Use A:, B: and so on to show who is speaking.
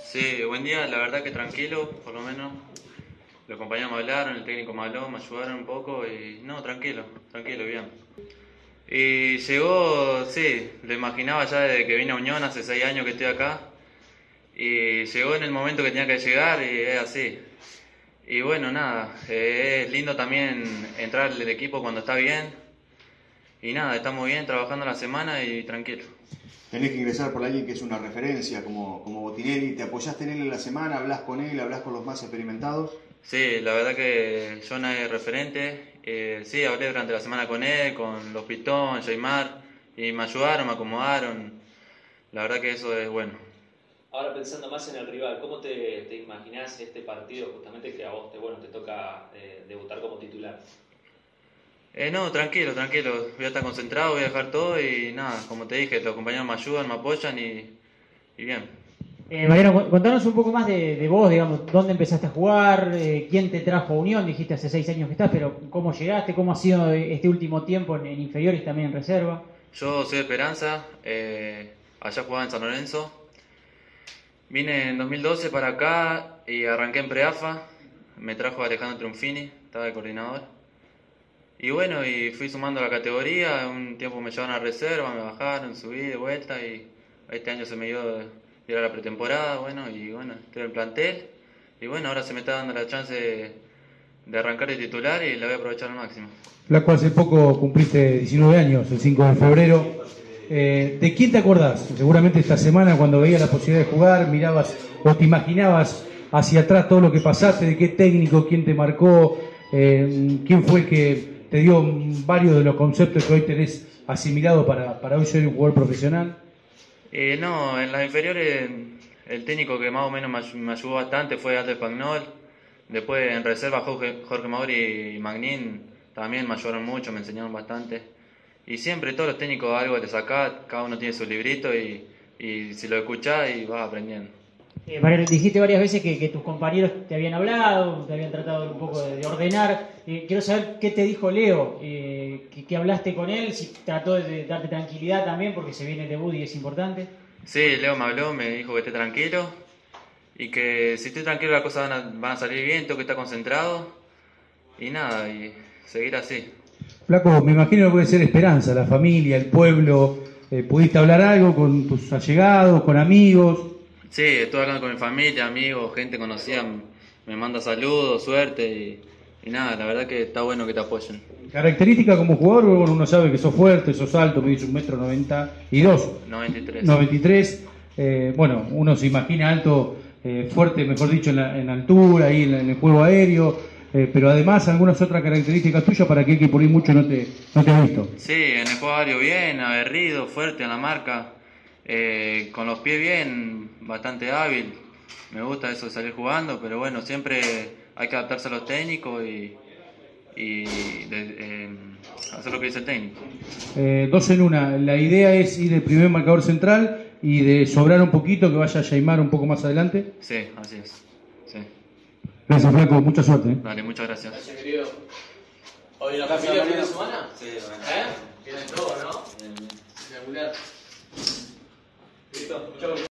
A: Sí, buen día, la verdad que tranquilo, por lo menos. Los compañeros me hablaron, el técnico me habló, me ayudaron un poco y no, tranquilo, tranquilo, bien. Y llegó, sí, lo imaginaba ya desde que vine a Unión, hace 6 años que estoy acá. Y llegó en el momento que tenía que llegar y es así. Y bueno, nada, es lindo también entrar al equipo cuando está bien. Y nada, estamos bien trabajando la semana y tranquilo.
B: Tenés que ingresar por alguien que es una referencia, como Botinelli. ¿Te apoyaste en él en la semana? ¿Hablas con él? ¿Hablas con los más experimentados?
A: Sí, la verdad que Jonah es referente. Sí, hablé durante la semana con él, con los Pitón, Jaymar, y me ayudaron, me acomodaron. La verdad que eso es bueno.
C: Ahora pensando más en el rival, ¿cómo te imaginás este partido justamente que a vos te toca debutar como titular?
A: No, tranquilo, tranquilo. Voy a estar concentrado, voy a dejar todo y nada, como te dije, los compañeros me ayudan, me apoyan y bien.
D: Mariano, contanos un poco más de vos, digamos, dónde empezaste a jugar, quién te trajo a Unión, dijiste hace 6 años que estás, pero cómo llegaste, cómo ha sido este último tiempo en inferiores y también en reserva.
A: Yo soy de Esperanza, allá jugaba en San Lorenzo. Vine en 2012 para acá y arranqué en Preafa. Me trajo Alejandro Triunfini, estaba de coordinador. Y bueno, y fui sumando la categoría, un tiempo me llevaron a reserva, me bajaron, subí de vuelta y este año se me dio de ir a la pretemporada, bueno, y bueno, estoy en el plantel. Y bueno, ahora se me está dando la chance de arrancar de titular y la voy a aprovechar al máximo.
E: Flaco, hace poco cumpliste 19 años, el 5 de febrero. ¿De quién te acordás? Seguramente esta semana cuando veías la posibilidad de jugar, mirabas o te imaginabas hacia atrás todo lo que pasaste, de qué técnico, quién te marcó, quién fue el que te dio varios de los conceptos que hoy tenés asimilado para hoy ser un jugador profesional.
A: No, en las inferiores el técnico que más o menos me ayudó bastante fue Aldo Espagnol. Después en reserva Jorge Mauri y Magnín también me ayudaron mucho, me enseñaron bastante. Y siempre todos los técnicos algo te sacás, cada uno tiene su librito y si lo escuchás y vas aprendiendo.
D: Mariano, dijiste varias veces que tus compañeros te habían hablado, te habían tratado un poco de ordenar. Quiero saber qué te dijo Leo, que hablaste con él, si trató de darte tranquilidad también, porque se viene el debut y es importante.
A: Sí, Leo me habló, me dijo que esté tranquilo y que si estoy tranquilo las cosas van a salir bien, tengo que estar concentrado y nada, y seguir así.
E: Flaco, me imagino que puede ser Esperanza, la familia, el pueblo. ¿Pudiste hablar algo con tus allegados, con amigos?
A: Sí, estoy hablando con mi familia, amigos, gente conocida, me manda saludos, suerte y nada, la verdad que está bueno que te apoyen.
E: Característica como jugador, bueno, uno sabe que sos fuerte, sos alto, medís 1,92 m.
A: 93.
E: 93. Bueno, uno se imagina alto, fuerte, mejor dicho, en altura, ahí en el juego aéreo, pero además algunas otras características tuyas para aquel que por ahí mucho no te ha visto.
A: Sí, en el juego aéreo bien, aguerrido, fuerte en la marca, con los pies bien, bastante hábil. Me gusta eso de salir jugando, pero bueno, siempre hay que adaptarse a los técnicos y hacer lo que dice el técnico.
E: 2 en 1. La idea es ir el primer marcador central y de sobrar un poquito, que vaya Jaymar un poco más adelante.
A: Sí, así es. Sí.
E: Gracias, Flaco, mucha suerte.
A: Dale, muchas gracias.
C: Gracias, querido. ¿Hoy en la familia fin de semana?
A: Sí,
C: Tienen todo, ¿no? Regular. Listo, muchas gracias.